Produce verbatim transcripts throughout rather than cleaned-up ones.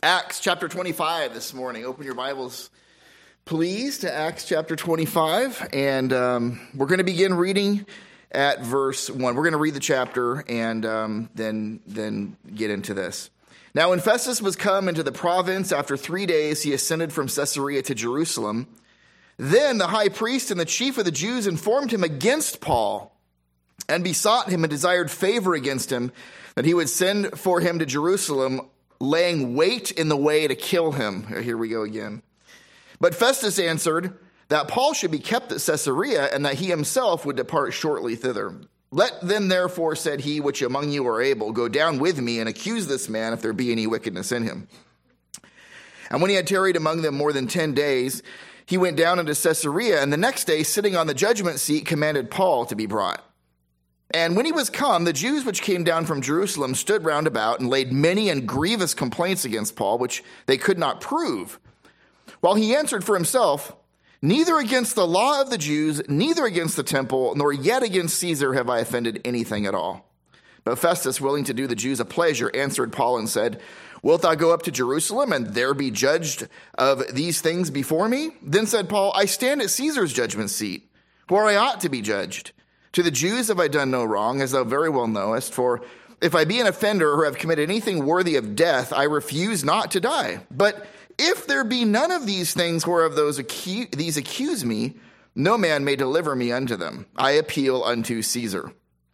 Acts chapter twenty-five this morning. Open your Bibles, please, to Acts chapter twenty-five. And um, we're going to begin reading at verse one. We're going to read the chapter and um, then, then get into this. Now, when Festus was come into the province, after three days he ascended from Caesarea to Jerusalem. Then the high priest and the chief of the Jews informed him against Paul and besought him and desired favor against him, that he would send for him to Jerusalem, laying wait in the way to kill him. Here we go again. But Festus answered that Paul should be kept at Caesarea, and that he himself would depart shortly thither. Let them therefore, said he, which among you are able, go down with me and accuse this man if there be any wickedness in him. And when he had tarried among them more than ten days, he went down into Caesarea, and the next day, sitting on the judgment seat, commanded Paul to be brought. And when he was come, the Jews which came down from Jerusalem stood round about and laid many and grievous complaints against Paul, which they could not prove. While he answered for himself, neither against the law of the Jews, neither against the temple, nor yet against Caesar have I offended anything at all. But Festus, willing to do the Jews a pleasure, answered Paul and said, Wilt thou go up to Jerusalem and there be judged of these things before me? Then said Paul, I stand at Caesar's judgment seat, where I ought to be judged. To the Jews have I done no wrong, as thou very well knowest, for if I be an offender or have committed anything worthy of death, I refuse not to die. But if there be none of these things whereof those acu- these accuse me, no man may deliver me unto them. I appeal unto Caesar.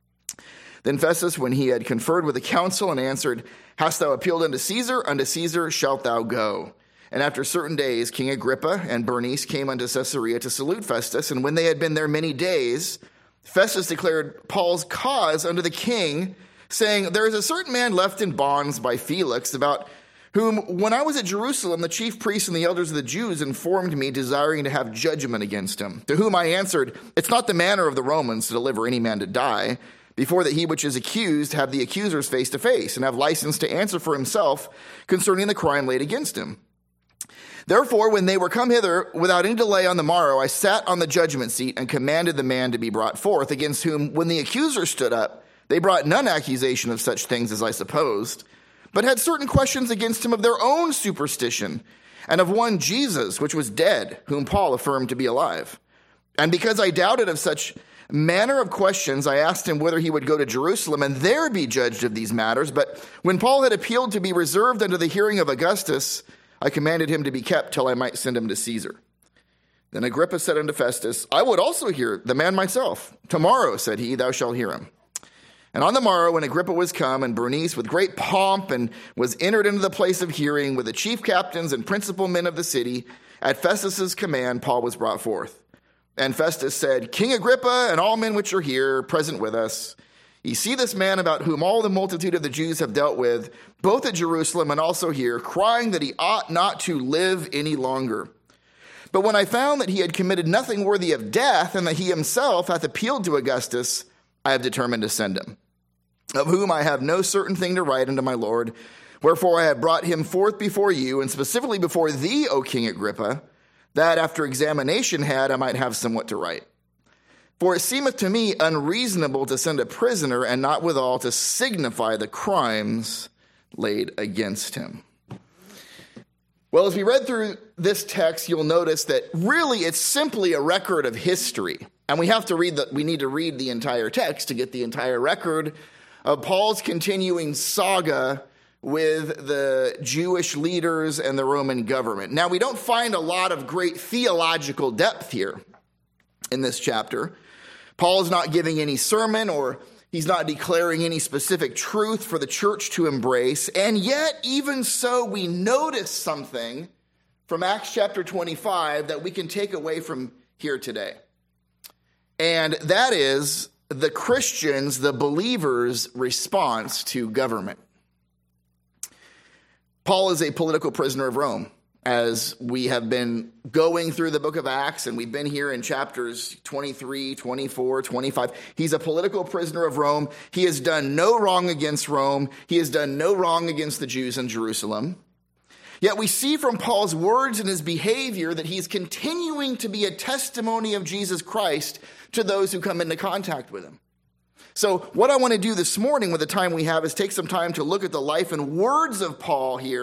Then Festus, when he had conferred with the council, and answered, Hast thou appealed unto Caesar? Unto Caesar shalt thou go. And after certain days, King Agrippa and Bernice came unto Caesarea to salute Festus. And when they had been there many days, Festus declared Paul's cause unto the king, saying, There is a certain man left in bonds by Felix, about whom, when I was at Jerusalem, the chief priests and the elders of the Jews informed me, desiring to have judgment against him. To whom I answered, It's not the manner of the Romans to deliver any man to die, before that he which is accused have the accusers face to face, and have license to answer for himself concerning the crime laid against him. Therefore, when they were come hither, without any delay on the morrow, I sat on the judgment seat and commanded the man to be brought forth, against whom, when the accusers stood up, they brought none accusation of such things as I supposed, but had certain questions against him of their own superstition, and of one Jesus, which was dead, whom Paul affirmed to be alive. And because I doubted of such manner of questions, I asked him whether he would go to Jerusalem and there be judged of these matters. But when Paul had appealed to be reserved unto the hearing of Augustus, I commanded him to be kept till I might send him to Caesar. Then Agrippa said unto Festus, I would also hear the man myself. Tomorrow, said he, thou shalt hear him. And on the morrow, when Agrippa was come, and Bernice with great pomp, and was entered into the place of hearing with the chief captains and principal men of the city, at Festus's command, Paul was brought forth. And Festus said, King Agrippa, and all men which are here present with us, ye see this man about whom all the multitude of the Jews have dealt with, both at Jerusalem and also here, crying that he ought not to live any longer. But when I found that he had committed nothing worthy of death, and that he himself hath appealed to Augustus, I have determined to send him, of whom I have no certain thing to write unto my Lord. Wherefore I have brought him forth before you, and specifically before thee, O King Agrippa, that after examination had I might have somewhat to write. For it seemeth to me unreasonable to send a prisoner, and not withal to signify the crimes laid against him. Well, as we read through this text, you'll notice that really it's simply a record of history. And we have to read the, we need to read the entire text to get the entire record of Paul's continuing saga with the Jewish leaders and the Roman government. Now, we don't find a lot of great theological depth here in this chapter. Paul is not giving any sermon, or he's not declaring any specific truth for the church to embrace. And yet, even so, we notice something from Acts chapter twenty-five that we can take away from here today. And that is the Christians, the believers' response to government. Paul is a political prisoner of Rome. As we have been going through the book of Acts, and we've been here in chapters twenty-three, twenty-four, twenty-five. He's a political prisoner of Rome. He has done no wrong against Rome. He has done no wrong against the Jews in Jerusalem. Yet we see from Paul's words and his behavior that he's continuing to be a testimony of Jesus Christ to those who come into contact with him. So what I want to do this morning with the time we have is take some time to look at the life and words of Paul here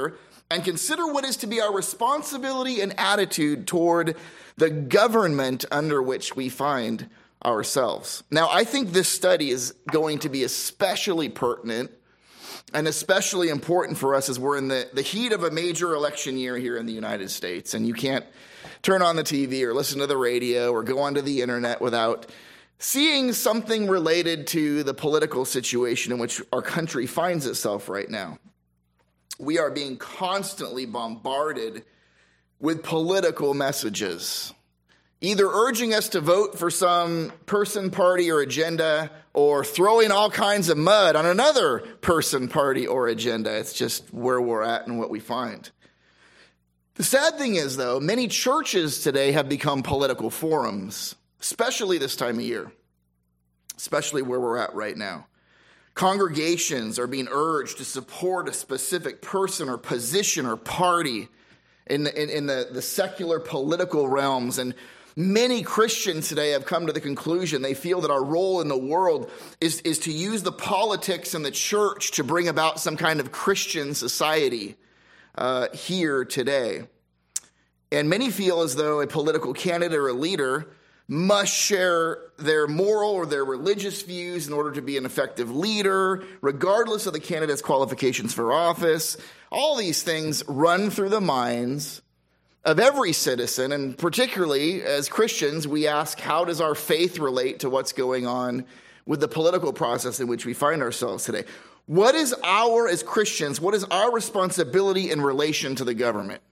and consider what is to be our responsibility and attitude toward the government under which we find ourselves. Now, I think this study is going to be especially pertinent and especially important for us as we're in the, the heat of a major election year here in the United States, and you can't turn on the T V or listen to the radio or go onto the internet without seeing something related to the political situation in which our country finds itself right now. We are being constantly bombarded with political messages, either urging us to vote for some person, party, or agenda, or throwing all kinds of mud on another person, party, or agenda. It's just where we're at and what we find. The sad thing is, though, many churches today have become political forums, especially this time of year, especially where we're at right now. Congregations are being urged to support a specific person or position or party in the, in, in the, the secular political realms. And many Christians today have come to the conclusion they feel that our role in the world is, is to use the politics and the church to bring about some kind of Christian society uh, here today. And many feel as though a political candidate or a leader must share their moral or their religious views in order to be an effective leader, regardless of the candidate's qualifications for office. All these things run through the minds of every citizen, and particularly as Christians, we ask, how does our faith relate to what's going on with the political process in which we find ourselves today? What is our, as Christians, what is our responsibility in relation to the government?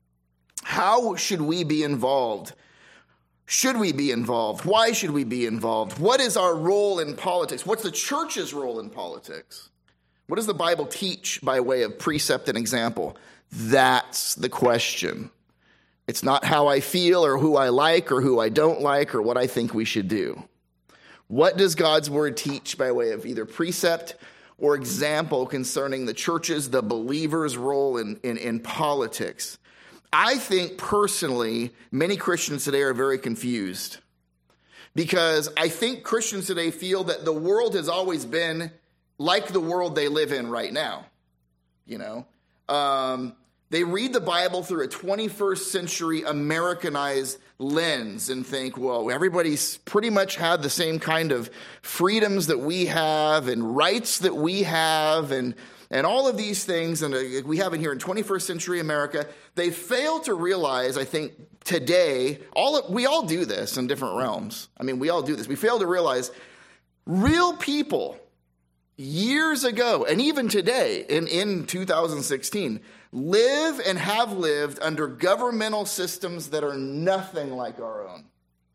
How should we be involved? Should we be involved? Why should we be involved? What is our role in politics? What's the church's role in politics? What does the Bible teach by way of precept and example? That's the question. It's not how I feel or who I like or who I don't like or what I think we should do. What does God's word teach by way of either precept or example concerning the church's, the believer's role in, in, in politics? I think personally, many Christians today are very confused because I think Christians today feel that the world has always been like the world they live in right now. You know, um, they read the Bible through a twenty-first century Americanized lens and think, well, everybody's pretty much had the same kind of freedoms that we have and rights that we have and And all of these things, and we have it here in twenty-first century America, they fail to realize, I think, today, all of, we all do this in different realms. I mean, we all do this. We fail to realize real people years ago, and even today, in, in two thousand sixteen, live and have lived under governmental systems that are nothing like our own.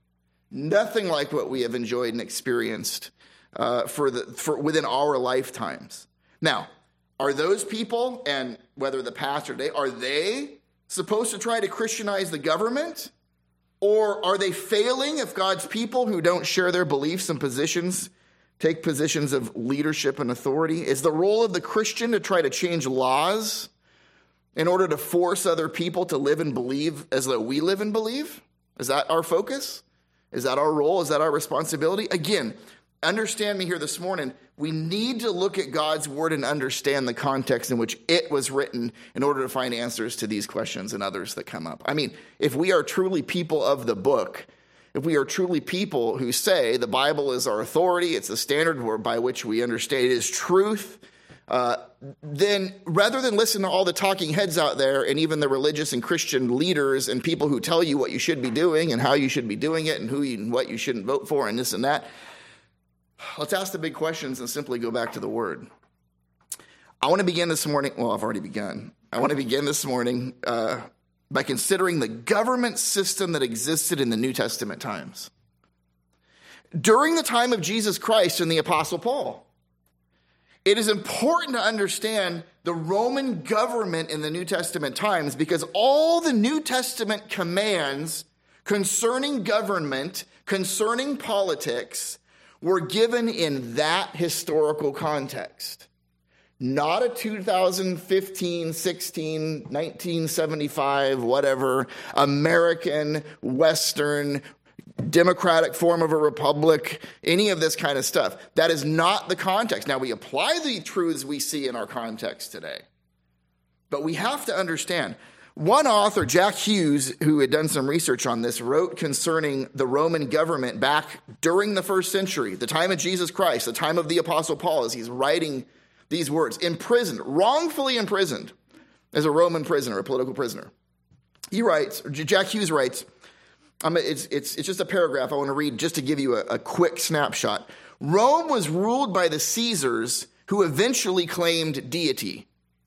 Nothing like what we have enjoyed and experienced uh, for the for within our lifetimes. Now, are those people, and whether the past or today, are they supposed to try to Christianize the government? Or are they failing if God's people who don't share their beliefs and positions take positions of leadership and authority? Is the role of the Christian to try to change laws in order to force other people to live and believe as though we live and believe? Is that our focus? Is that our role? Is that our responsibility? Again, understand me here this morning. We need to look at God's word and understand the context in which it was written in order to find answers to these questions and others that come up. I mean, if we are truly people of the book, if we are truly people who say the Bible is our authority, it's the standard by which we understand it is truth, uh, then rather than listen to all the talking heads out there and even the religious and Christian leaders and people who tell you what you should be doing and how you should be doing it and who you, and what you shouldn't vote for and this and that, let's ask the big questions and simply go back to the Word. I want to begin this morning, well, I've already begun. I want to begin this morning uh, by considering the government system that existed in the New Testament times. During the time of Jesus Christ and the Apostle Paul, it is important to understand the Roman government in the New Testament times because all the New Testament commands concerning government, concerning politics, were given in that historical context. Not a two thousand fifteen, sixteen, nineteen seventy-five, whatever, American, Western, democratic form of a republic, any of this kind of stuff. That is not the context. Now, we apply the truths we see in our context today. But we have to understand, one author, Jack Hughes, who had done some research on this, wrote concerning the Roman government back during the first century, the time of Jesus Christ, the time of the Apostle Paul, as he's writing these words, imprisoned, wrongfully imprisoned as a Roman prisoner, a political prisoner. He writes, Jack Hughes writes, I'm, it's, it's, it's just a paragraph I want to read just to give you a, a quick snapshot. Rome was ruled by the Caesars, who eventually claimed deity.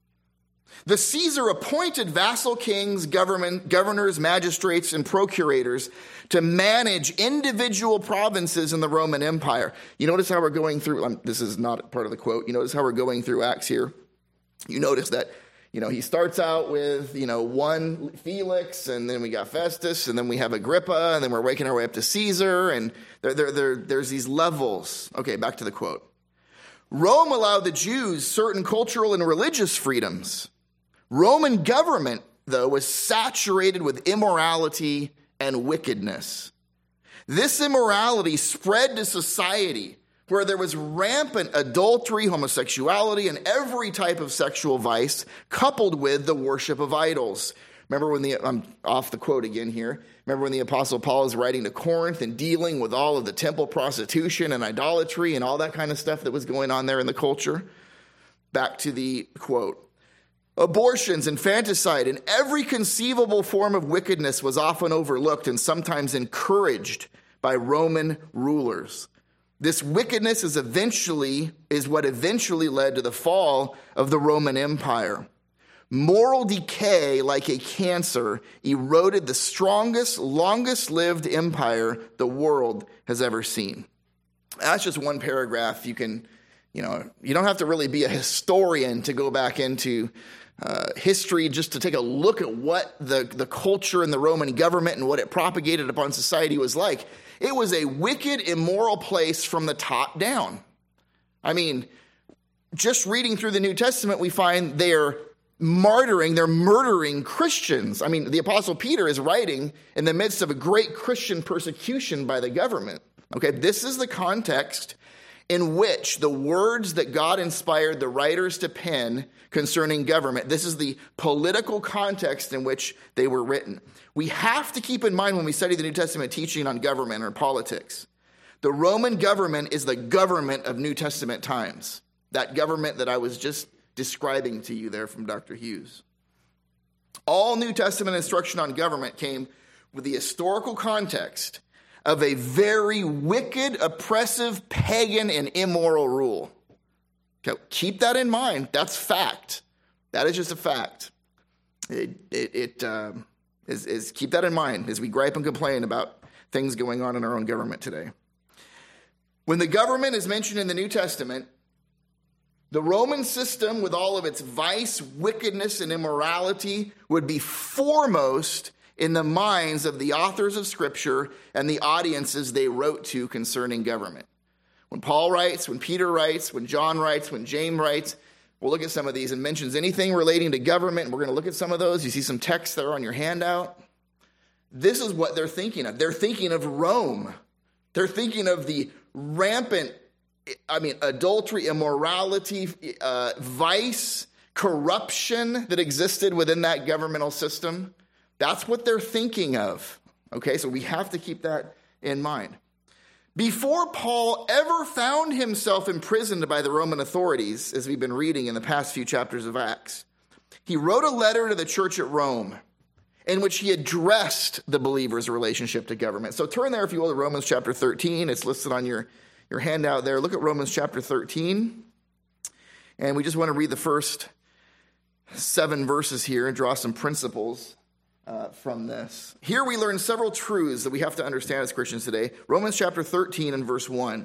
The Caesar appointed vassal kings, government, governors, magistrates, and procurators to manage individual provinces in the Roman Empire. You notice how we're going through, um, this is not part of the quote, you notice how we're going through Acts here? You notice that, you know, he starts out with, you know, one Felix, and then we got Festus, and then we have Agrippa, and then we're waking our way up to Caesar, and there, there, there, there's these levels. Okay, back to the quote. Rome allowed the Jews certain cultural and religious freedoms. Roman government, though, was saturated with immorality and wickedness. This immorality spread to society where there was rampant adultery, homosexuality, and every type of sexual vice, coupled with the worship of idols. Remember when the, I'm off the quote again here, remember when the Apostle Paul is writing to Corinth and dealing with all of the temple prostitution and idolatry and all that kind of stuff that was going on there in the culture? Back to the quote. Abortions, infanticide, and every conceivable form of wickedness was often overlooked and sometimes encouraged by Roman rulers. This wickedness is eventually is what eventually led to the fall of the Roman Empire. Moral decay, like a cancer, eroded the strongest, longest-lived empire the world has ever seen. That's just one paragraph. You can, you know, you don't have to really be a historian to go back into Uh, history just to take a look at what the, the culture in the Roman government and what it propagated upon society was like. It was a wicked, immoral place from the top down. I mean, just reading through the New Testament, we find they're martyring, they're murdering Christians. I mean, the Apostle Peter is writing in the midst of a great Christian persecution by the government. Okay, this is the context in which the words that God inspired the writers to pen concerning government, this is the political context in which they were written. We have to keep in mind when we study the New Testament teaching on government or politics, the Roman government is the government of New Testament times. That government that I was just describing to you there from Doctor Hughes. All New Testament instruction on government came with the historical context of a very wicked, oppressive, pagan, and immoral rule. Okay, keep that in mind. That's fact. That is just a fact. It, it, it um, is, is keep that in mind as we gripe and complain about things going on in our own government today. When the government is mentioned in the New Testament, the Roman system, with all of its vice, wickedness, and immorality, would be foremost in the minds of the authors of Scripture and the audiences they wrote to concerning government. When Paul writes, when Peter writes, when John writes, when James writes, we'll look at some of these and mentions anything relating to government, and we're going to look at some of those. You see some text there on your handout. This is what they're thinking of. They're thinking of Rome. They're thinking of the rampant, I mean, adultery, immorality, uh, vice, corruption that existed within that governmental system. That's what they're thinking of. Okay, so we have to keep that in mind. Before Paul ever found himself imprisoned by the Roman authorities, as we've been reading in the past few chapters of Acts, he wrote a letter to the church at Rome in which he addressed the believer's relationship to government. So turn there, if you will, to Romans chapter thirteen. It's listed on your, your handout there. Look at Romans chapter thirteen. And we just want to read the first seven verses here and draw some principles Uh, from this. Here we learn several truths that we have to understand as Christians today. Romans chapter thirteen and verse one.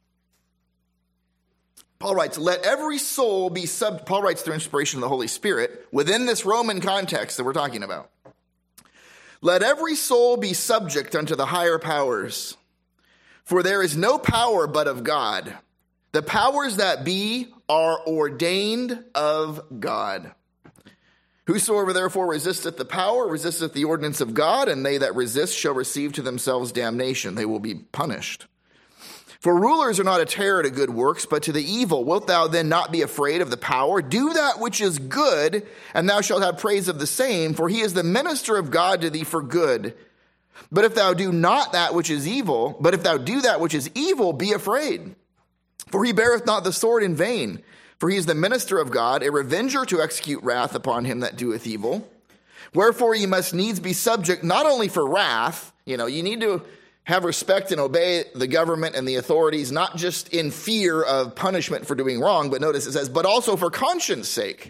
Paul writes, let every soul be sub... Paul writes through inspiration of the Holy Spirit within this Roman context that we're talking about. Let every soul be subject unto the higher powers, for there is no power but of God. The powers that be are ordained of God. Whosoever therefore resisteth the power, resisteth the ordinance of God, and they that resist shall receive to themselves damnation. They will be punished. For rulers are not a terror to good works, but to the evil. Wilt thou then not be afraid of the power? Do that which is good, and thou shalt have praise of the same, for he is the minister of God to thee for good. But if thou do not that which is evil, but if thou do that which is evil, be afraid. For he beareth not the sword in vain, for he is the minister of God, a revenger to execute wrath upon him that doeth evil. Wherefore ye must needs be subject, not only for wrath, you know, you need to have respect and obey the government and the authorities, not just in fear of punishment for doing wrong, but notice it says, but also for conscience sake.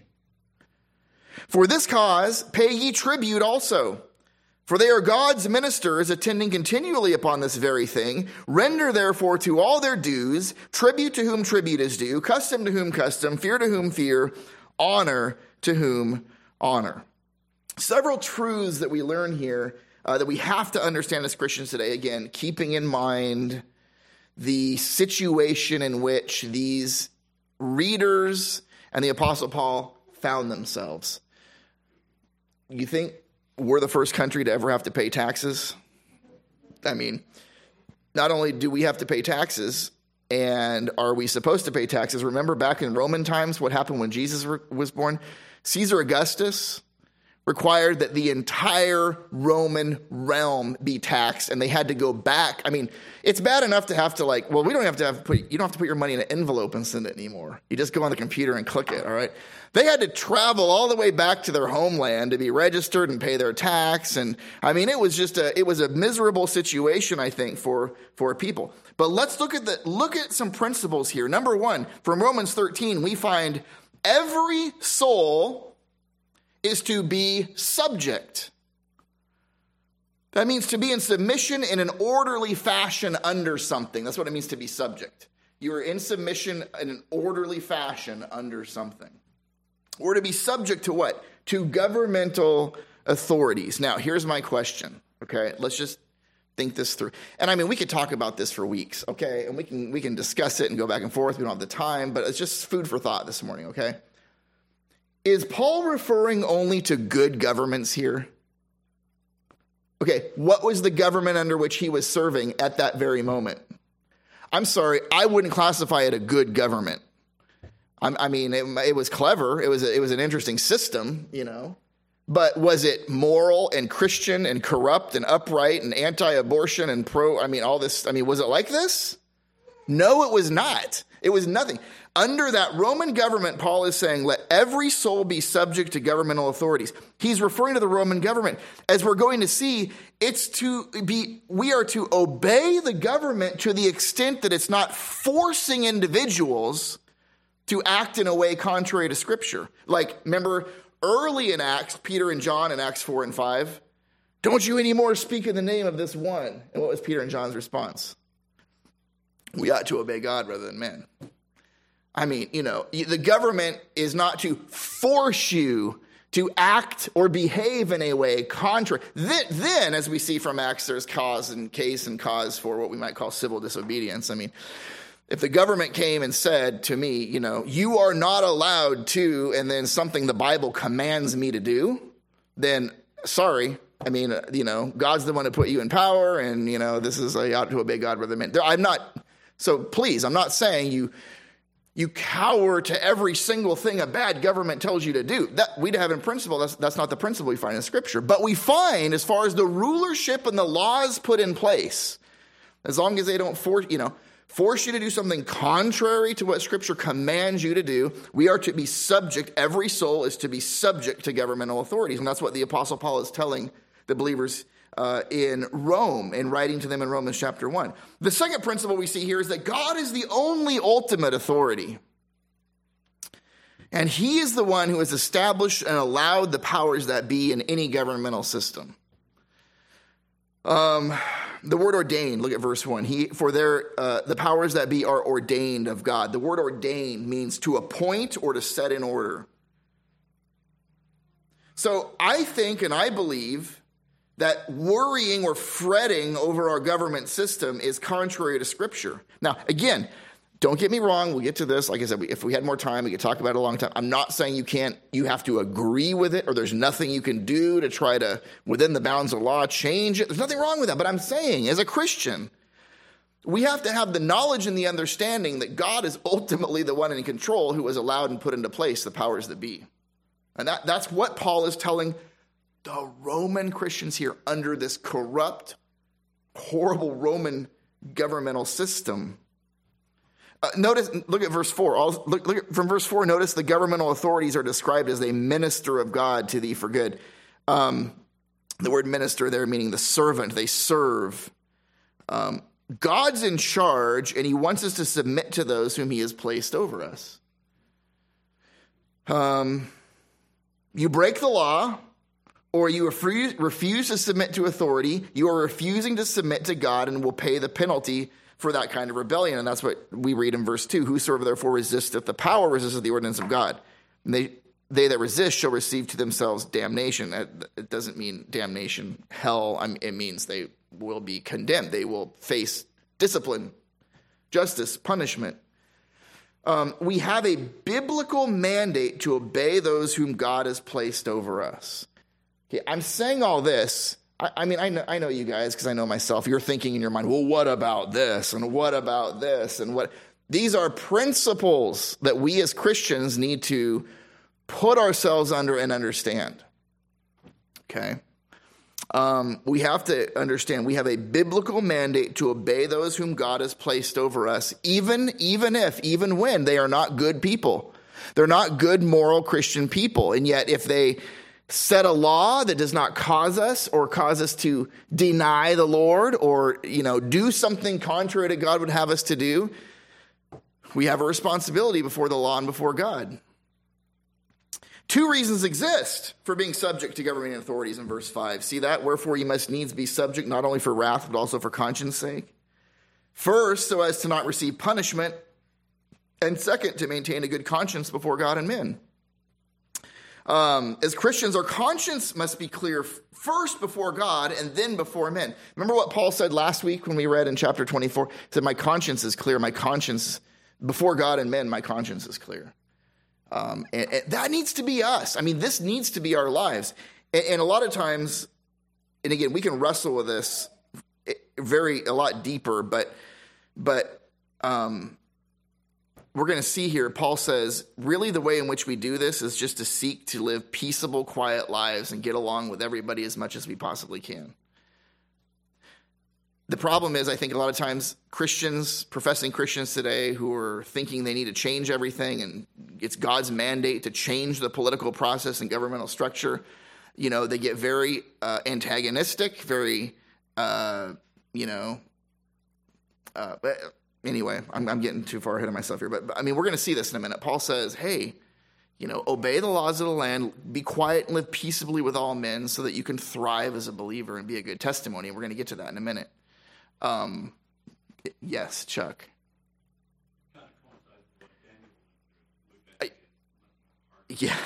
For this cause pay ye tribute also, for they are God's ministers, attending continually upon this very thing. Render therefore to all their dues, tribute to whom tribute is due, custom to whom custom, fear to whom fear, honor to whom honor. Several truths that we learn here Uh, that we have to understand as Christians today, again, keeping in mind the situation in which these readers and the Apostle Paul found themselves. You think we're the first country to ever have to pay taxes? I mean, not only do we have to pay taxes, and are we supposed to pay taxes? Remember back in Roman times what happened when Jesus was born? Caesar Augustus required that the entire Roman realm be taxed, and they had to go back. I mean, it's bad enough to have to like, well, we don't have to have put, you don't have to put your money in an envelope and send it anymore. You just go on the computer and click it, all right? They had to travel all the way back to their homeland to be registered and pay their tax. And I mean, it was just a, it was a miserable situation, I think, for, for people. But let's look at the, look at some principles here. Number one, from Romans thirteen, we find every soul is to be subject. That means to be in submission in an orderly fashion under something. That's what it means to be subject. You are in submission in an orderly fashion under something. Or to be subject to what? To governmental authorities. Now, here's my question, okay? Let's just think this through. And I mean, we could talk about this for weeks, okay? And we can we can discuss it and go back and forth. We don't have the time, but it's just food for thought this morning, okay? Is Paul referring only to good governments here? Okay, what was the government under which he was serving at that very moment? I'm sorry, I wouldn't classify it a good government. I'm, I mean, it, it was clever. It was a, it was an interesting system, you know. But was it moral and Christian and corrupt and upright and anti-abortion and pro? I mean, all this. I mean, was it like this? No, it was not. It was nothing. Under that Roman government, Paul is saying, let every soul be subject to governmental authorities. He's referring to the Roman government. As we're going to see, it's to be, we are to obey the government to the extent that it's not forcing individuals to act in a way contrary to Scripture. Like, remember, early in Acts, Peter and John in Acts four and five, don't you anymore speak in the name of this one. And what was Peter and John's response? We ought to obey God rather than men. I mean, you know, the government is not to force you to act or behave in a way contrary. Then, as we see from Acts, there's cause and case and cause for what we might call civil disobedience. I mean, if the government came and said to me, you know, you are not allowed to, and then something the Bible commands me to do, then sorry. I mean, you know, God's the one who put you in power, and, you know, this is, I ought to obey God rather than men. I'm not, so please, I'm not saying you you cower to every single thing a bad government tells you to do. That we'd have in principle, that's, that's not the principle we find in Scripture. But we find, as far as the rulership and the laws put in place, as long as they don't force, you know, force you to do something contrary to what Scripture commands you to do, we are to be subject, every soul is to be subject to governmental authorities. And that's what the Apostle Paul is telling the believers uh, in Rome, in writing to them in Romans chapter one. The second principle we see here is that God is the only ultimate authority. And he is the one who has established and allowed the powers that be in any governmental system. Um, the word ordained, look at verse one. He, for their, uh, the powers that be are ordained of God. The word ordained means to appoint or to set in order. So I think and I believe that worrying or fretting over our government system is contrary to Scripture. Now, again, don't get me wrong. We'll get to this. Like I said, if we had more time, we could talk about it a long time. I'm not saying you can't, you have to agree with it, or there's nothing you can do to try to, within the bounds of law, change it. There's nothing wrong with that. But I'm saying, as a Christian, We have to have the knowledge and the understanding that God is ultimately the one in control who has allowed and put into place the powers that be. And that, that's what Paul is telling the Roman Christians here under this corrupt, horrible Roman governmental system. Uh, notice, look at verse four. I'll, look, look at, from verse four, notice the governmental authorities are described as a minister of God to thee for good. Um, the word minister there meaning the servant. They serve. Um, God's in charge, and he wants us to submit to those whom he has placed over us. Um, you break the law, or you refuse, refuse to submit to authority, you are refusing to submit to God and will pay the penalty for that kind of rebellion. And that's what we read in verse two. Whosoever therefore resisteth the power resisteth the ordinance of God. And they, they that resist shall receive to themselves damnation. It doesn't mean damnation, hell. I mean, it means they will be condemned. They will face discipline, justice, punishment. Um, we have a biblical mandate to obey those whom God has placed over us. Okay, I'm saying all this. I, I mean, I know, I know you guys because I know myself. You're thinking in your mind, well, what about this? And what about this? And what? These are principles that we as Christians need to put ourselves under and understand. Okay? Um, we have to understand we have a biblical mandate to obey those whom God has placed over us, even, even if, even when they are not good people. They're not good, moral Christian people. And yet if they set a law that does not cause us or cause us to deny the Lord or, you know, do something contrary to God would have us to do, we have a responsibility before the law and before God. Two reasons exist for being subject to governing authorities in verse five. See that? Wherefore you must needs be subject not only for wrath, but also for conscience sake. First, so as to not receive punishment. And second, to maintain a good conscience before God and men. Um, as Christians, our conscience must be clear first before God and then before men. Remember what Paul said last week when we read in chapter twenty-four? He said, my conscience is clear. My conscience, before God and men, my conscience is clear. Um, and, and that needs to be us. I mean, this needs to be our lives. And, and a lot of times, and again, we can wrestle with this very, a lot deeper, but, but, um, we're going to see here, Paul says, really the way in which we do this is just to seek to live peaceable, quiet lives and get along with everybody as much as we possibly can. The problem is, I think a lot of times Christians, professing Christians today who are thinking they need to change everything and it's God's mandate to change the political process and governmental structure, you know, they get very uh, antagonistic, very, uh, you know, uh, but anyway, I'm, I'm getting too far ahead of myself here. But, but I mean, we're going to see this in a minute. Paul says, hey, you know, obey the laws of the land, be quiet and live peaceably with all men so that you can thrive as a believer and be a good testimony. And we're going to get to that in a minute. Um, yes, Chuck. I, yeah.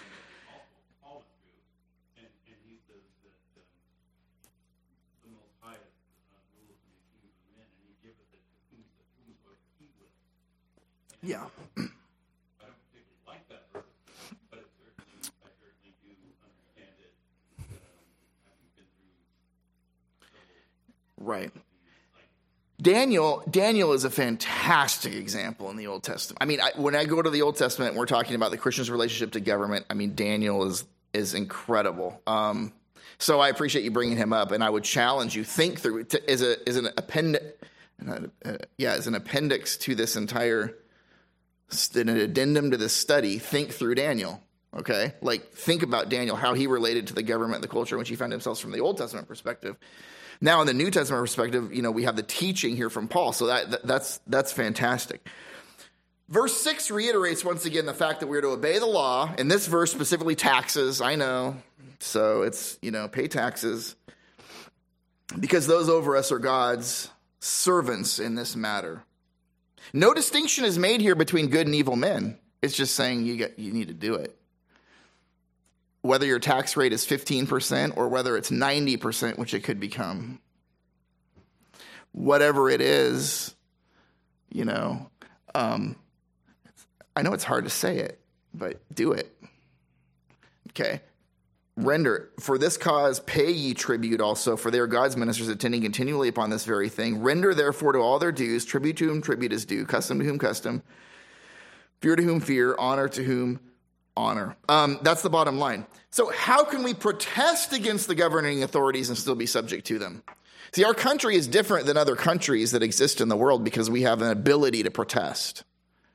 Yeah. I don't particularly like that verse, but it certainly, I certainly do understand it, um, having been through several. Right. Daniel, Daniel is a fantastic example in the Old Testament. I mean, I, when I go to the Old Testament and we're talking about the Christian's relationship to government, I mean, Daniel is is incredible. Um, so I appreciate you bringing him up, and I would challenge you, think through, to, as, a, as an appendix, uh, yeah, as an appendix to this entire an addendum to this study, think through Daniel, okay? Like, think about Daniel, how he related to the government and the culture in which he found himself from the Old Testament perspective. Now, in the New Testament perspective, you know, we have the teaching here from Paul, so that, that that's that's fantastic. Verse six reiterates once again the fact that we're to obey the law, and this verse specifically taxes, I know, so it's, you know, pay taxes, because those over us are God's servants in this matter. No distinction is made here between good and evil men. It's just saying you get, you need to do it. Whether your tax rate is fifteen percent or whether it's ninety percent, which it could become. Whatever it is, you know, um, I know it's hard to say it, but do it. Okay? render, for this cause pay ye tribute also, for they are God's ministers attending continually upon this very thing. Render therefore to all their dues, tribute to whom tribute is due, custom to whom custom, fear to whom fear, honor to whom honor. Um, that's the bottom line. So how can we protest against the governing authorities and still be subject to them? See, our country is different than other countries that exist in the world because we have an ability to protest.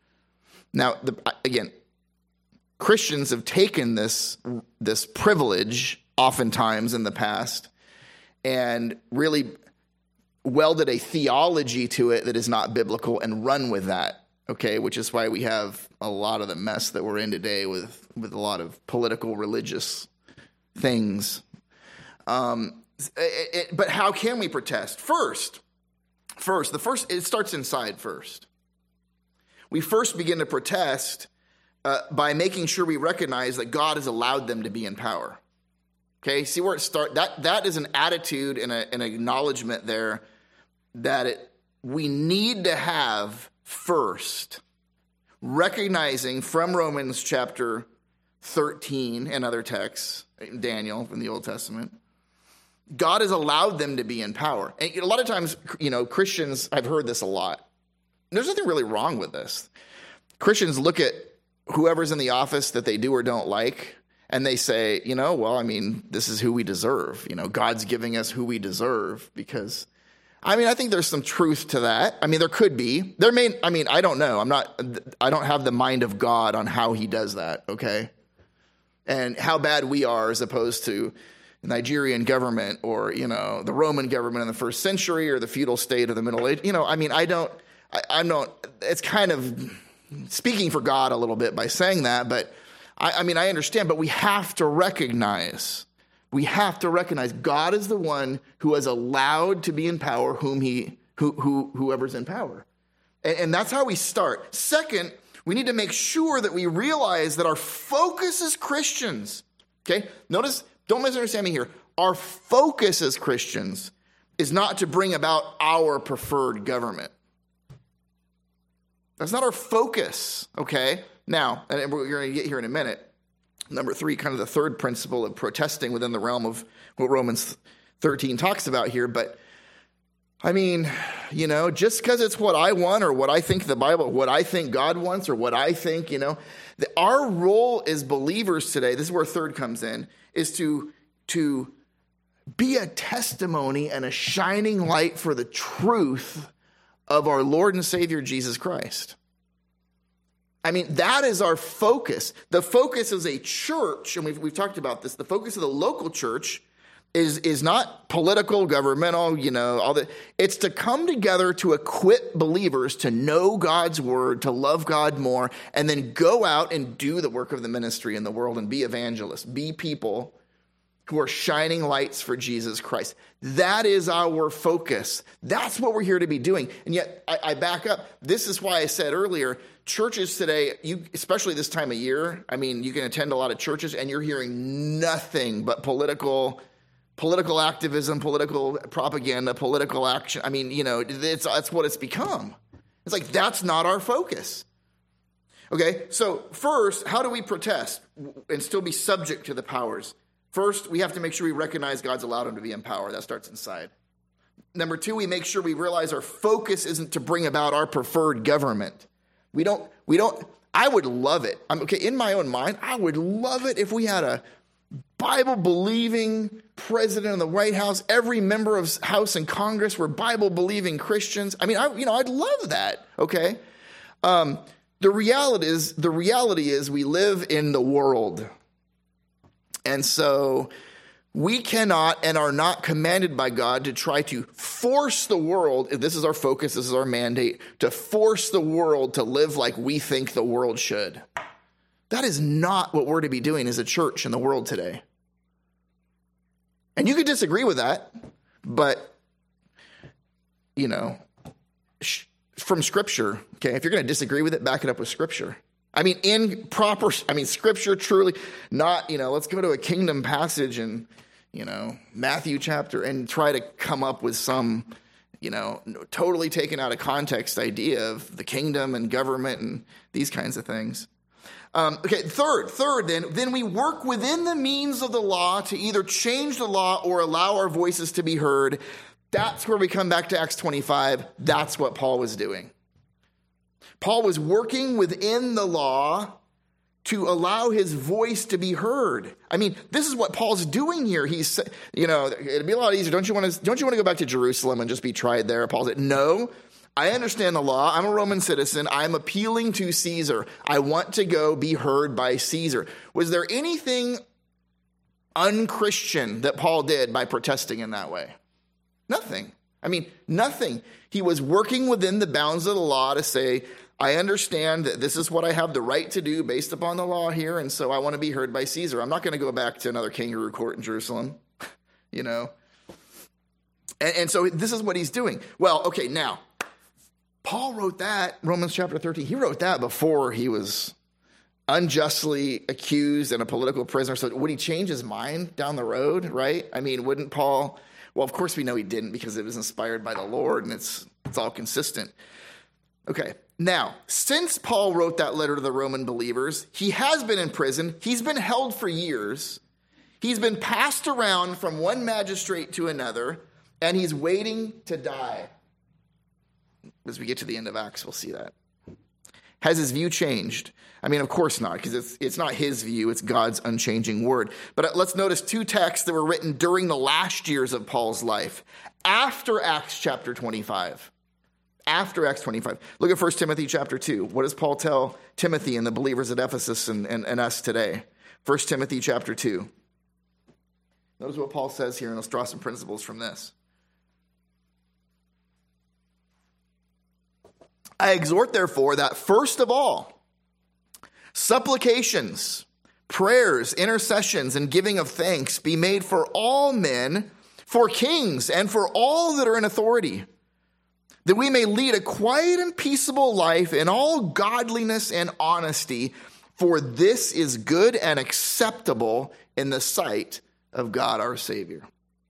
Now, the, again, Christians have taken this, this privilege oftentimes in the past and really welded a theology to it that is not biblical and run with that, okay, which is why we have a lot of the mess that we're in today with, with a lot of political, religious things. Um, it, it, but how can we protest? First, first, the first, it starts inside first. We first begin to protest Uh, by making sure we recognize that God has allowed them to be in power. Okay, see where it starts? That, that is an attitude and a, an acknowledgement there that it, we need to have first, recognizing from Romans chapter thirteen and other texts, Daniel in the Old Testament, God has allowed them to be in power. And a lot of times, you know, Christians, I've heard this a lot. There's nothing really wrong with this. Christians look at whoever's in the office that they do or don't like, and they say, you know, well, I mean, this is who we deserve. You know, God's giving us who we deserve because, I mean, I think there's some truth to that. I mean, there could be. There may, I mean, I don't know. I'm not, I don't have the mind of God on how he does that, okay? And how bad we are as opposed to the Nigerian government or, you know, the Roman government in the first century or the feudal state of the Middle Age. You know, I mean, I don't, I, I don't, it's kind of speaking for God a little bit by saying that, but I, I mean, I understand, but we have to recognize, we have to recognize God is the one who has allowed to be in power whom he, who, who, whoever's in power. And, and that's how we start. Second, we need to make sure that we realize that our focus as Christians, okay? Notice, don't misunderstand me here. Our focus as Christians is not to bring about our preferred government. That's not our focus, okay? Now, and we're going to get here in a minute. Number three, kind of the third principle of protesting within the realm of what Romans thirteen talks about here. But, I mean, you know, just because it's what I want or what I think the Bible, what I think God wants or what I think, you know, the, our role as believers today, this is where third comes in, is to, to be a testimony and a shining light for the truth of our Lord and Savior, Jesus Christ. I mean, that is our focus. The focus as a church, and we've, we've talked about this, the focus of the local church is, is not political, governmental, you know, all that. It's to come together to equip believers to know God's word, to love God more, and then go out and do the work of the ministry in the world and be evangelists, be people who are shining lights for Jesus Christ. That is our focus. That's what we're here to be doing. And yet, I, I back up. This is why I said earlier, churches today, you, especially this time of year, I mean, you can attend a lot of churches and you're hearing nothing but political, political activism, political propaganda, political action. I mean, you know, it's, that's what it's become. It's like, that's not our focus. Okay, so first, how do we protest and still be subject to the powers? First, we have to make sure we recognize God's allowed him to be in power. That starts inside. Number two, we make sure we realize our focus isn't to bring about our preferred government. We don't, we don't, I would love it. I'm okay. In my own mind, I would love it if we had a Bible-believing president of the White House. Every member of House and Congress were Bible-believing Christians. I mean, I, you know, I'd love that. Okay. Um, the reality is, the reality is we live in the world. And so we cannot and are not commanded by God to try to force the world, if this is our focus, this is our mandate, to force the world to live like we think the world should. That is not what we're to be doing as a church in the world today. And you could disagree with that, but, you know, from Scripture, okay, if you're going to disagree with it, back it up with Scripture. I mean, in proper, I mean, Scripture truly, not, you know, let's go to a kingdom passage and, you know, Matthew chapter and try to come up with some, you know, totally taken out of context idea of the kingdom and government and these kinds of things. Um, okay, third, third, then, then we work within the means of the law to either change the law or allow our voices to be heard. That's where we come back to Acts twenty-five. That's what Paul was doing. Paul was working within the law to allow his voice to be heard. I mean, this is what Paul's doing here. He's, you know, it'd be a lot easier. Don't you want to, don't you want to go back to Jerusalem and just be tried there? Paul said, no, I understand the law. I'm a Roman citizen. I'm appealing to Caesar. I want to go be heard by Caesar. Was there anything unchristian that Paul did by protesting in that way? Nothing. I mean, nothing. He was working within the bounds of the law to say, I understand that this is what I have the right to do based upon the law here, and so I want to be heard by Caesar. I'm not going to go back to another kangaroo court in Jerusalem, you know. And, and so this is what he's doing. Well, okay, now, Paul wrote that, Romans chapter thirteen, he wrote that before he was unjustly accused and a political prisoner. So would he change his mind down the road, right? I mean, wouldn't Paul... Well, of course we know he didn't because it was inspired by the Lord and it's it's all consistent. Okay, now, since Paul wrote that letter to the Roman believers, he has been in prison. He's been held for years. He's been passed around from one magistrate to another, and he's waiting to die. As we get to the end of Acts, we'll see that. Has his view changed? I mean, of course not, because it's it's not his view, it's God's unchanging word. But let's notice two texts that were written during the last years of Paul's life, after Acts chapter twenty-five. After Acts twenty-five. Look at First Timothy chapter two. What does Paul tell Timothy and the believers at Ephesus and, and, and us today? First Timothy chapter two. Notice what Paul says here, and let's draw some principles from this. I exhort, therefore, that first of all, supplications, prayers, intercessions, and giving of thanks be made for all men, for kings, and for all that are in authority, that we may lead a quiet and peaceable life in all godliness and honesty, for this is good and acceptable in the sight of God our Savior.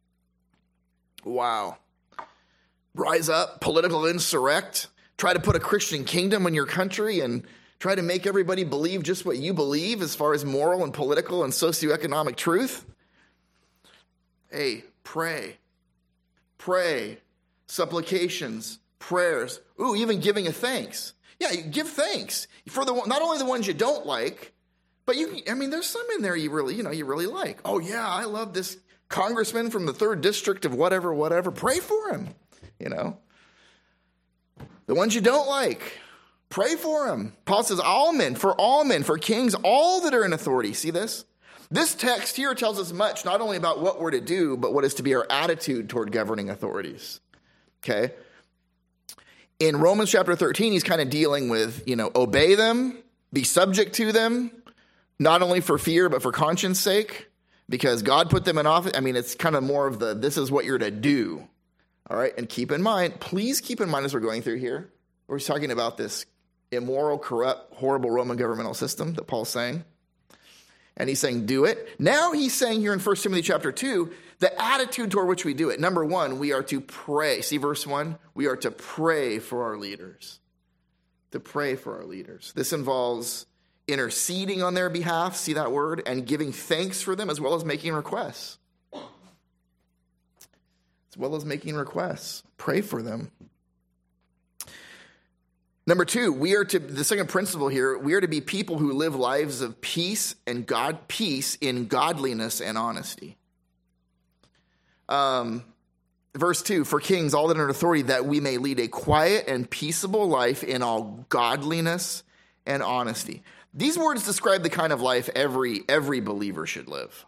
Wow. Rise up, political insurrect. Try to put a Christian kingdom in your country and try to make everybody believe just what you believe as far as moral and political and socioeconomic truth. Hey, pray. Pray. Supplications, prayers. Ooh, even giving of thanks. Yeah, you give thanks for the not only the ones you don't like, but you. I mean, there's some in there you really, you know, you really like. Oh yeah, I love this congressman from the third district of whatever, whatever. Pray for him. You know. The ones you don't like, pray for them. Paul says, all men, for all men, for kings, all that are in authority. See this? This text here tells us much, not only about what we're to do, but what is to be our attitude toward governing authorities. Okay? In Romans chapter thirteen, he's kind of dealing with, you know, obey them, be subject to them, not only for fear, but for conscience sake, because God put them in office. I mean, it's kind of more of the, this is what you're to do. All right, and keep in mind, please keep in mind as we're going through here, we're talking about this immoral, corrupt, horrible Roman governmental system that Paul's saying. And he's saying, do it. Now he's saying here in First Timothy chapter two, the attitude toward which we do it. Number one, we are to pray. See verse one? We are to pray for our leaders. To pray for our leaders. This involves interceding on their behalf, see that word, and giving thanks for them as well as making requests. As well as making requests. Pray for them. Number two, we are to, the second principle here, we are to be people who live lives of peace and God, peace in godliness and honesty. Um, verse two, for kings, all that are in authority, that we may lead a quiet and peaceable life in all godliness and honesty. These words describe the kind of life every, every believer should live.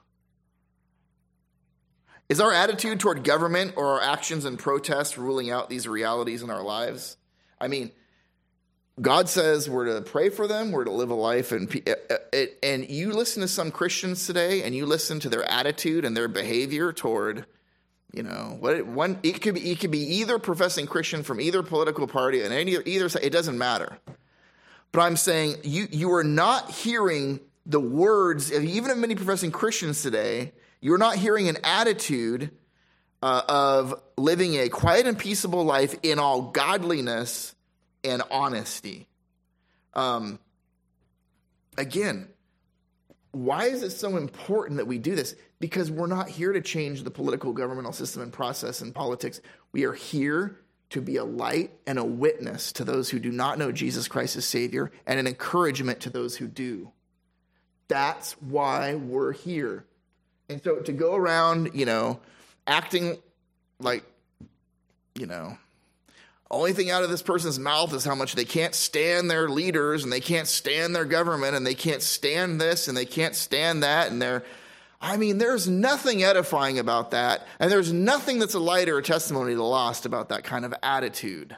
Is our attitude toward government or our actions and protests ruling out these realities in our lives? I mean, God says we're to pray for them, we're to live a life, and and you listen to some Christians today, and you listen to their attitude and their behavior toward, you know, what one it could be. It could be either professing Christian from either political party and any either side. It doesn't matter. But I'm saying you you are not hearing the words of even of many professing Christians today. You're not hearing an attitude uh, of living a quiet and peaceable life in all godliness and honesty. Um, again, why is it so important that we do this? Because we're not here to change the political governmental system and process and politics. We are here to be a light and a witness to those who do not know Jesus Christ as Savior and an encouragement to those who do. That's why we're here. And so to go around, you know, acting like, you know, only thing out of this person's mouth is how much they can't stand their leaders and they can't stand their government and they can't stand this and they can't stand that. And they're, I mean, there's nothing edifying about that. And there's nothing that's a light or a testimony to the lost about that kind of attitude.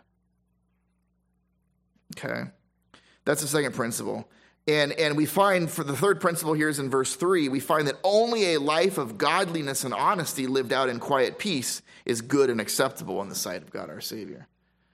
Okay. That's the second principle. And, and we find for the third principle here is in verse three, we find that only a life of godliness and honesty lived out in quiet peace is good and acceptable in the sight of God our Savior.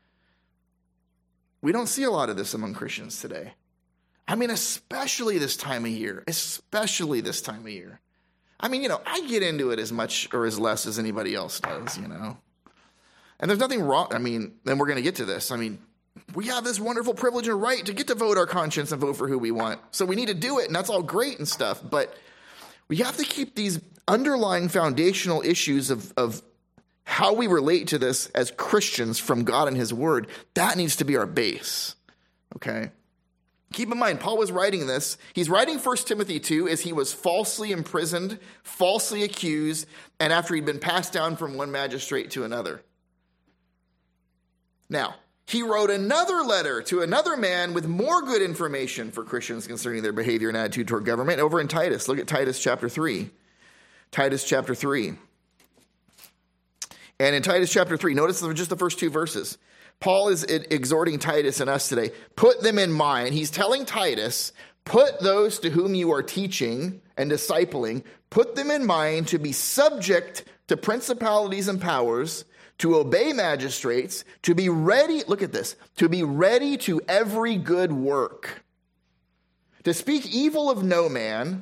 We don't see a lot of this among Christians today. I mean, especially this time of year, especially this time of year. I mean, you know, I get into it as much or as less as anybody else does, you know. And there's nothing wrong. I mean, then we're going to get to this. I mean, we have this wonderful privilege and right to get to vote our conscience and vote for who we want. So we need to do it, and that's all great and stuff. But we have to keep these underlying foundational issues of, of how we relate to this as Christians from God and his word. That needs to be our base, okay? Keep in mind, Paul was writing this. He's writing First Timothy two as he was falsely imprisoned, falsely accused, and after he'd been passed down from one magistrate to another. Now, he wrote another letter to another man with more good information for Christians concerning their behavior and attitude toward government over in Titus. Look at Titus chapter three. Titus chapter three. And in Titus chapter three, notice just the first two verses. Paul is exhorting Titus and us today. Put them in mind. He's telling Titus, put those to whom you are teaching and discipling, put them in mind to be subject to principalities and powers, to obey magistrates, to be ready, look at this, to be ready to every good work, to speak evil of no man.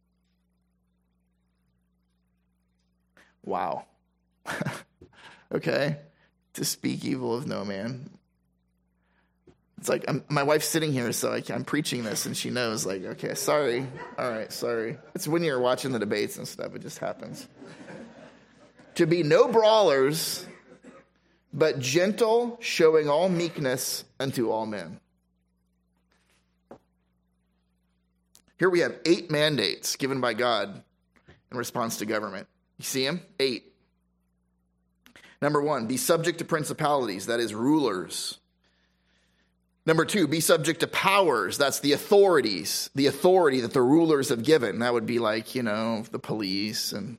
Wow. Okay, to speak evil of no man. It's like I'm, my wife's sitting here, so I, I'm preaching this, and she knows, like, okay, sorry. All right, sorry. It's when you're watching the debates and stuff, it just happens. To be no brawlers, but gentle, showing all meekness unto all men. Here we have eight mandates given by God in response to government. You see them? Eight. Number one, be subject to principalities, that is, rulers. Number two, be subject to powers, that's the authorities, the authority that the rulers have given. That would be like, you know, the police. And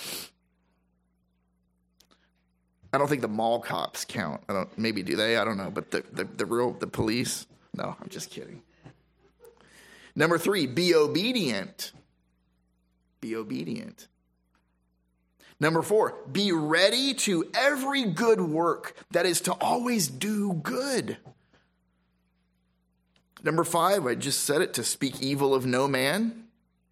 I don't think the mall cops count. I don't, maybe do they? I don't know. But the, the, the real, the police? No, I'm just kidding. Number three, be obedient. Be obedient. Number four, be ready to every good work. That is to always do good. Number five, I just said it, to speak evil of no man.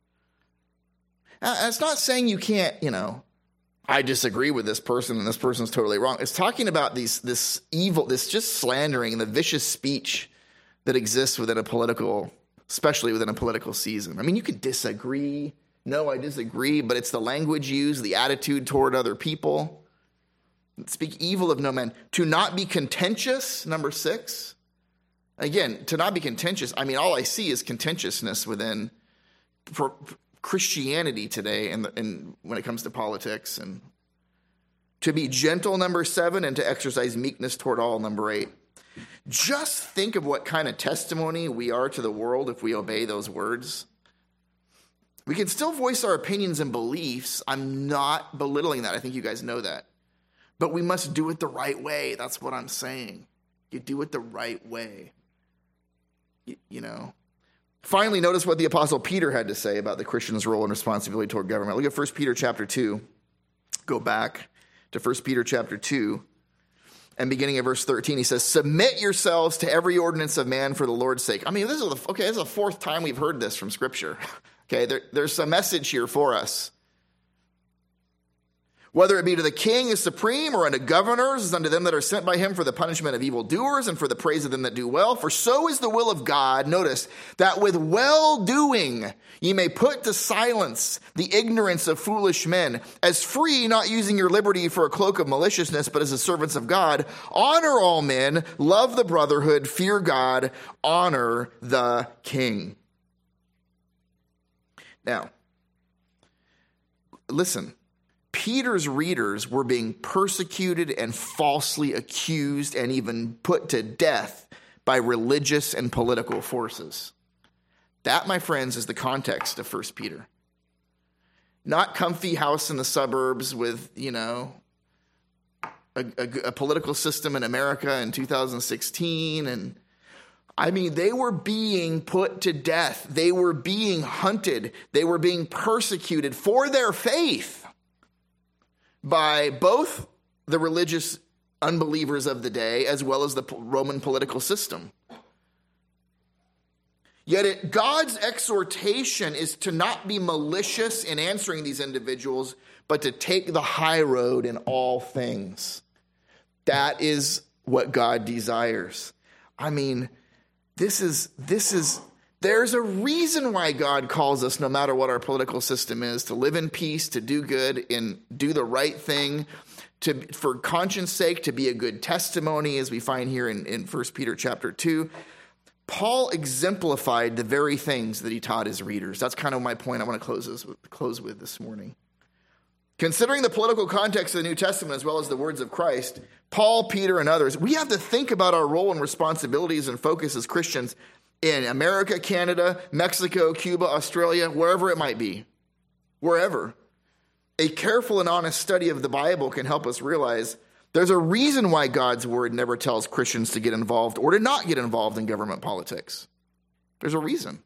Now, it's not saying you can't, you know, I disagree with this person and this person's totally wrong. It's talking about these, this evil, this just slandering, the vicious speech that exists within a political, especially within a political season. I mean, you can disagree. No, I disagree, but it's the language used, the attitude toward other people. Speak evil of no man. To not be contentious, number six. Again, to not be contentious, I mean, all I see is contentiousness within Christianity today and, and when it comes to politics. And to be gentle, number seven, and to exercise meekness toward all, number eight. Just think of what kind of testimony we are to the world if we obey those words. We can still voice our opinions and beliefs. I'm not belittling that. I think you guys know that. But we must do it the right way. That's what I'm saying. You do it the right way. You, you know. Finally, notice what the Apostle Peter had to say about the Christian's role and responsibility toward government. Look at First Peter chapter two. Go back to First Peter chapter two. And beginning at verse thirteen, he says, submit yourselves to every ordinance of man for the Lord's sake. I mean, this is the, okay, this is the fourth time we've heard this from Scripture. Okay, there, there's a message here for us. Whether it be to the king as supreme, or unto governors as unto them that are sent by him for the punishment of evildoers and for the praise of them that do well. For so is the will of God, notice, that with well-doing ye may put to silence the ignorance of foolish men, as free, not using your liberty for a cloak of maliciousness, but as the servants of God. Honor all men, love the brotherhood, fear God, honor the king. Now, listen. Peter's readers were being persecuted and falsely accused and even put to death by religious and political forces. That, my friends, is the context of First Peter. Not comfy house in the suburbs with, you know, a, a, a political system in America in two thousand sixteen. And I mean, they were being put to death. They were being hunted. They were being persecuted for their faith by both the religious unbelievers of the day as well as the Roman political system. Yet it, God's exhortation is to not be malicious in answering these individuals, but to take the high road in all things. That is what God desires. I mean, this is, this is, there's a reason why God calls us, no matter what our political system is, to live in peace, to do good, and do the right thing, to for conscience sake, to be a good testimony, as we find here in, in First Peter chapter two. Paul exemplified the very things that he taught his readers. That's kind of my point I want to close, this, close with this morning. Considering the political context of the New Testament as well as the words of Christ, Paul, Peter, and others, we have to think about our role and responsibilities and focus as Christians in America, Canada, Mexico, Cuba, Australia, wherever it might be, wherever. A careful and honest study of the Bible can help us realize there's a reason why God's word never tells Christians to get involved or to not get involved in government politics. There's a reason.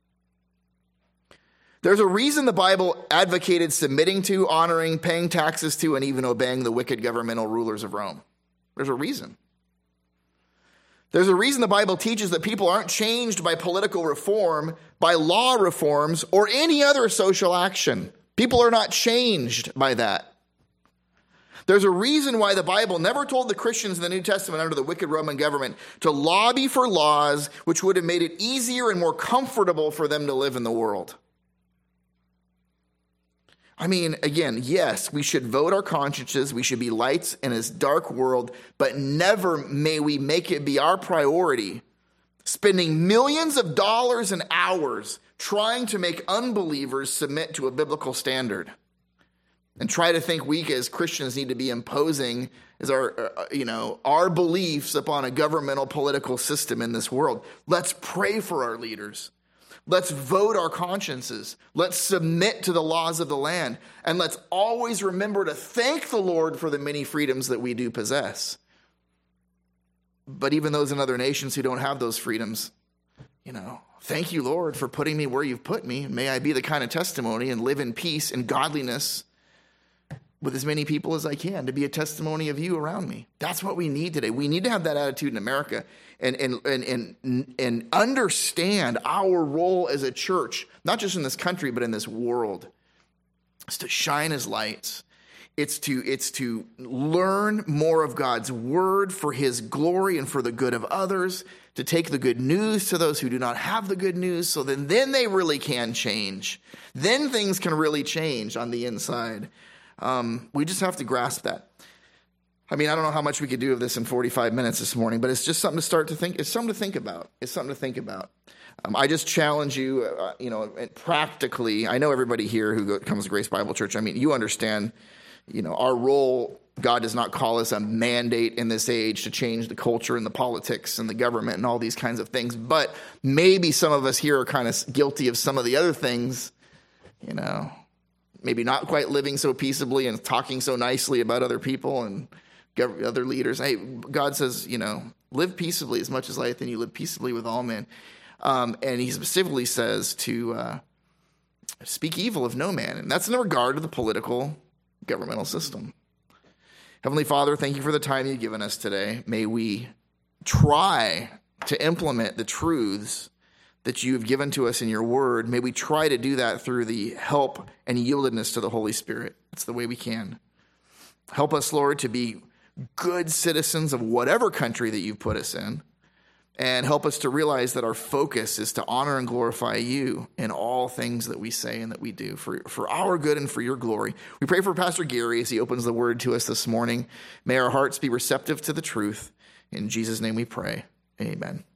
There's a reason the Bible advocated submitting to, honoring, paying taxes to, and even obeying the wicked governmental rulers of Rome. There's a reason. There's a reason the Bible teaches that people aren't changed by political reform, by law reforms, or any other social action. People are not changed by that. There's a reason why the Bible never told the Christians in the New Testament under the wicked Roman government to lobby for laws which would have made it easier and more comfortable for them to live in the world. I mean, again, yes, we should vote our consciences. We should be lights in this dark world, but never may we make it be our priority spending millions of dollars and hours trying to make unbelievers submit to a biblical standard and try to think we as Christians need to be imposing as our, uh, you know, our beliefs upon a governmental political system in this world. Let's pray for our leaders. Let's vote our consciences. Let's submit to the laws of the land. And let's always remember to thank the Lord for the many freedoms that we do possess. But even those in other nations who don't have those freedoms, you know, thank you, Lord, for putting me where you've put me. May I be the kind of testimony and live in peace and godliness with as many people as I can to be a testimony of you around me. That's what we need today. We need to have that attitude in America and, and, and, and, and understand our role as a church, not just in this country, but in this world. It's to shine as lights. It's to, it's to learn more of God's word for his glory and for the good of others, to take the good news to those who do not have the good news, so then, then they really can change. Then things can really change on the inside. Um, we just have to grasp that. I mean, I don't know how much we could do of this in forty-five minutes this morning, but it's just something to start to think. It's something to think about. It's something to think about. Um, I just challenge you, uh, you know, practically. I know everybody here who comes to Grace Bible Church. I mean, you understand, you know, our role. God does not call us a mandate in this age to change the culture and the politics and the government and all these kinds of things. But maybe some of us here are kind of guilty of some of the other things, you know. Maybe not quite living so peaceably and talking so nicely about other people and other leaders. Hey, God says, you know, live peaceably as much as life, and you live peaceably with all men. Um, and he specifically says to uh, speak evil of no man. And that's in regard to the political governmental system. Heavenly Father, thank you for the time you've given us today. May we try to implement the truths that you have given to us in your word. May we try to do that through the help and yieldedness to the Holy Spirit. That's the way we can. Help us, Lord, to be good citizens of whatever country that you've put us in. And help us to realize that our focus is to honor and glorify you in all things that we say and that we do for, for our good and for your glory. We pray for Pastor Gary as he opens the word to us this morning. May our hearts be receptive to the truth. In Jesus' name we pray. Amen.